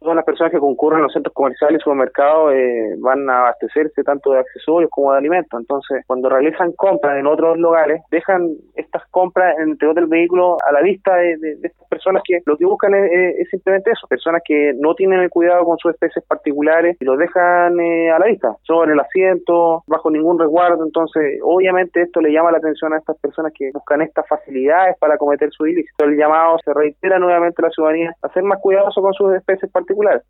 todas las personas que concurren a los centros comerciales y supermercados van a abastecerse tanto de accesorios como de alimentos. Entonces, cuando realizan compras en otros lugares, dejan estas compras en el interior del vehículo a la vista de estas personas que lo que buscan es simplemente eso, personas que no tienen el cuidado con sus especies particulares y lo dejan a la vista, sobre el asiento, bajo ningún resguardo. Entonces, obviamente esto le llama la atención a estas personas que buscan estas facilidades para cometer su ilícito. El llamado se reitera nuevamente a la ciudadanía a ser más cuidadoso con sus especies particulares.